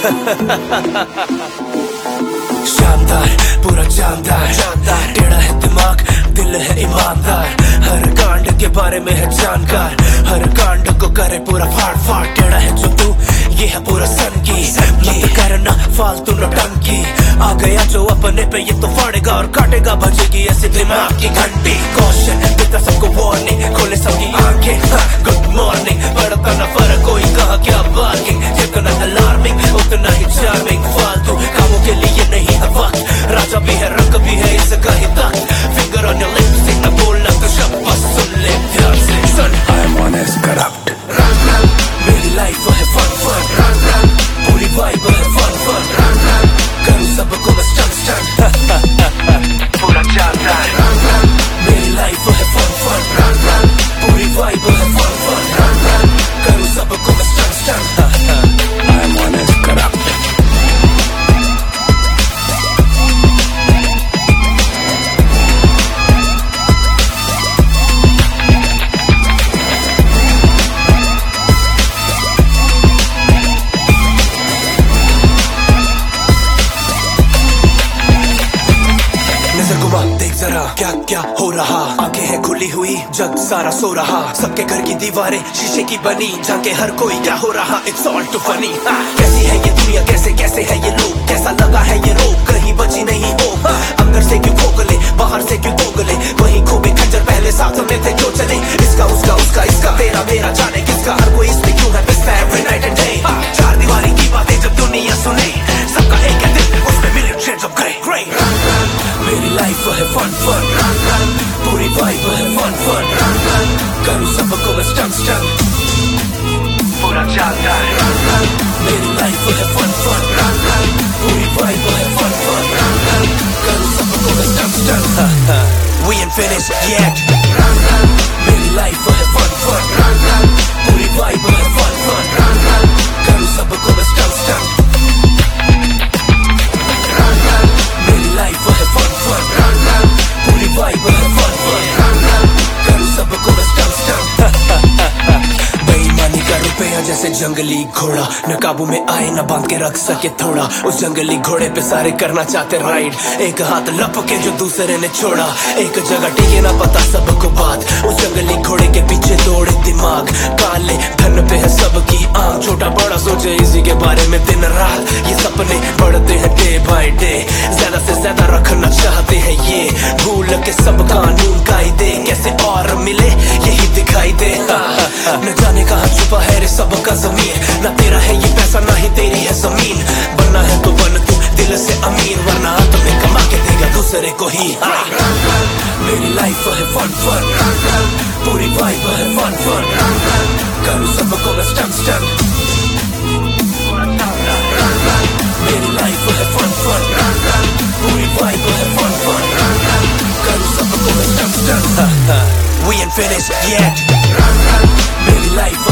शानदार पूरा जानदार, टेढ़ा है दिमाग दिल है ईमानदार, हर कांड के बारे में है जानकार, हर कांड को करे पूरा फाड़ फाड़। टेढ़ा है जो तू ये है पूरा सन की, मत करना फालतू नौटंकी, आ गया जो अपने पे ये तो फाड़ेगा और काटेगा, बजेगी ऐसे दिमाग की घंटी। कॉशन देता सबको वार्निंग, खोले सबकी आंखें, गुड मॉर्निंग, पड़ता ना फर्क कोई कहा क्या बार्गिंग, जितना अलार्मिंग उतना ही चार्मिंग, फालतू कामों के लिए नहीं है वक्त, राजा भी है रंग भी है इसका ही तख्त, फिंगर ऑन योर लिप्स ना बोलना तो शब्द बस सुन ले ध्यान से सुन। I am honest corrupt, run run मेरी लाइफ है फन फन, रन रन पूरी वाइब है फन फन, रन रन करूँ सबको मैं स्टंट स्टंट पूरा जानदार, रन रन मेरी लाइफ है फन फन, रन रन पूरी वाइब है फन फन, रन रन करूँ सबको मैं stunt stunt I am honest corrupt. नजर घुमा देख जरा क्या क्या हो रहा, आंखें हैं खुली हुई जग सारा सो रहा, सबके घर की दीवारें शीशे की बनी, जाके हर कोई क्या हो रहा इट्स ऑल टू फनी। कैसी है ये दुनिया कैसे कैसे है ये लोग, कैसा लगा है ये रोग कहीं बची नहीं हो, अंदर से क्यों खोखले बाहर से क्यों दोगले, वहीं खूबे खंजर पहले साथ में थे क्यों चले, इसका उसका उसका इसका तेरा मेरा जाने किसका, हर कोई इसमें क्यों है पिसता एवरी नाइट एंड डे। चार दीवारी की बातें जब दुनिया सुने, सबका एक है दिल उसमें मिलियन शेड्स ऑफ ग्रे। मेरी लाइफ है फन फन, रन रन पूरी वाइब है फन फन, रन रन करूँ सबको मैं स्टंट स्टंट पूरा जानदार, रन रन मेरी लाइफ है फन फन, रन रन पूरी वाइब है फन फन, रन रन करूँ सबको मैं stunt stunt We ain't finished yet, run run मेरी लाइफ है फन फन, रन रन पूरी वाइब है फन फन, रन रन करूँ सबको मैं स्टंट स्टंट मेरी लाइफ है फन फन, रन रन पूरी वाइब है फन फन, रन रन करूँ सबको मैं स्टंट स्टंट। बेईमानी का रुपया जैसे जंगली घोड़ा, न काबू में आए न बांध के रख सके थोड़ा, उस जंगली घोड़े पे सारे करना चाहते राइड, एक हाथ लपके जो दूसरे ने छोड़ा, एक जगह टिके ना पता सबको बात, उस जंगली घोड़े के पीछे दौड़े दिमाग, काले धन पे है सबकी आंख, छोटा बड़ा सोचे इसी के बारे में दिन रात, ये सपने बढ़ते हैं डे बाय डे, ज्यादा से ज्यादा रखना चाहते हैं ये, भूल के सब कानून कायदे कैसे और मिले यही दिखाई दे, न जाने कहाँ छुपा है रे सबका जमीन, ना तेरा है ये पैसा ना ही तेरी है जमीन, बनना है तो बन तू दिल से अमीर, वरना हाथ में कमा के देगा दूसरे को ही। मेरी लाइफ है फन फन, रन रन पूरी वाइब है फन फन, रन रन करूँ सबको मैं स्टंट स्टंट रन रन मेरी लाइफ है फन फन, रन रन पूरी वाइब है फन फन, रन रन करूँ सबको मैं stunt stunt We ain't finished yet, run run मेरी लाइफ